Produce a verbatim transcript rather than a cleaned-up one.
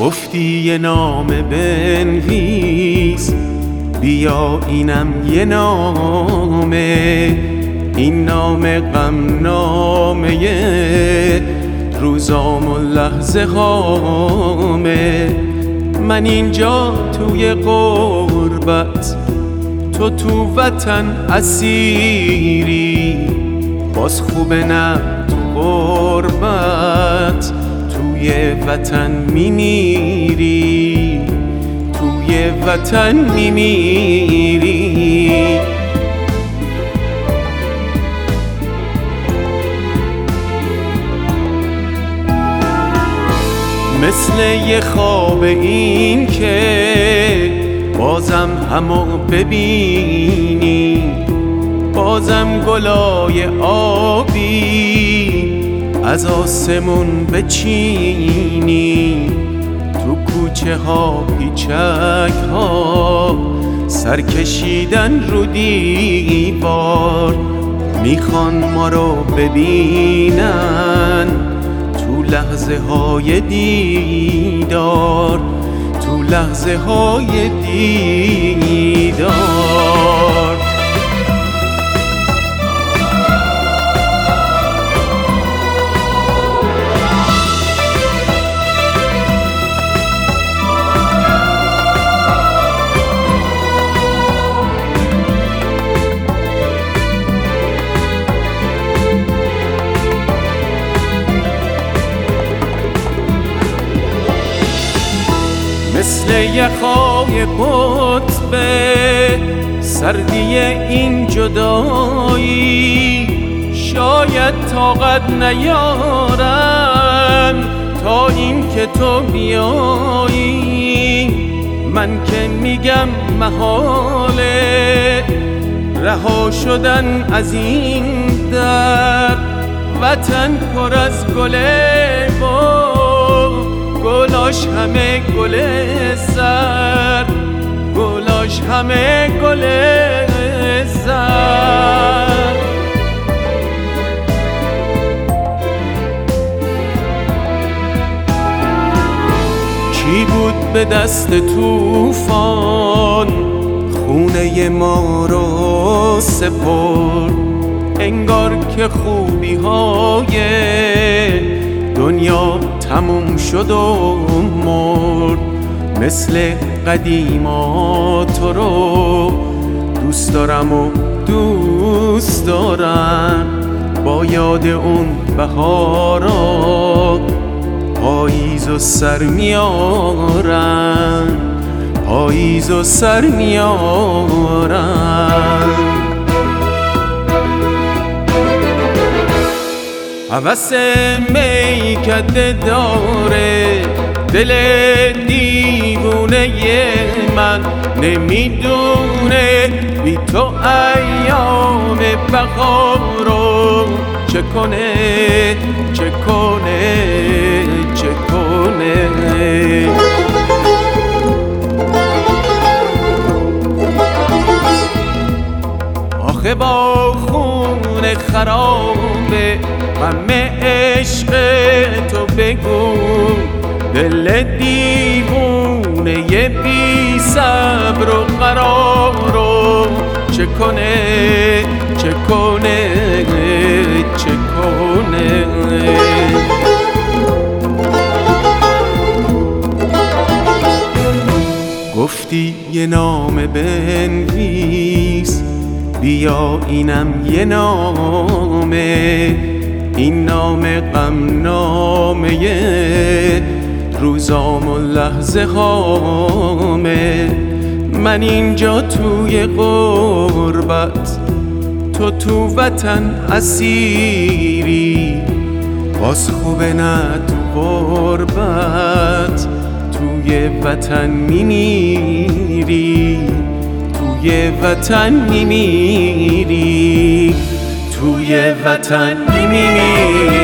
گفتی یه نامه بنویس، بیا اینم یه نامه، این نامه غم نامه روزام و لحظه هامه. من اینجا توی غربت، تو تو وطن اسیری، باز خوبه نه تو غربت توی وطن میمیری، توی وطن میمیری. مثل یه خواب این که بازم همو ببینی، بازم گلای آبی از آسمون بچینی، تو کوچه ها پیچک ها سر کشیدن رو دیوار، میخوان ما رو ببینن تو لحظه های دیدار، تو لحظه های دیدار. مثل یخای قطب سردی این جدایی، شاید طاقت نیارم تا این که تو بیایی. من که میگم محاله رها شدن از این در، وطن پر از گله با گلاش همه گل زر، گلاش همه گل زر. کی بود به دست طوفان خونه ما رو سپرد، انگار که خوبی های دنیا تموم شد و مرد. مثل قدیما تو رو دوست دارم و دوست دارم، با یاد اون بهارا پاییز و سر میارم، پاییز و سر میارم. هوس میکده داره دل دیوونه من، نمیدونه بی تو ایام بهارو چه کنه چه کنه چه کنه. آخه با خون خرابه غم عشق تو بگو، دل دیوونه ی بی صبر و قرارو چه کنه چه کنه چه کنه. گفتی یه نامه بنویس، بیا اینم یه نامه، این نامه غم نامه روزام و لحظه هامه. من اینجا توی غربت، تو تو وطن اسیری، باز خوبه نه تو غربت توی وطن میمیری، توی وطن میمیری، توی وطن میمیری.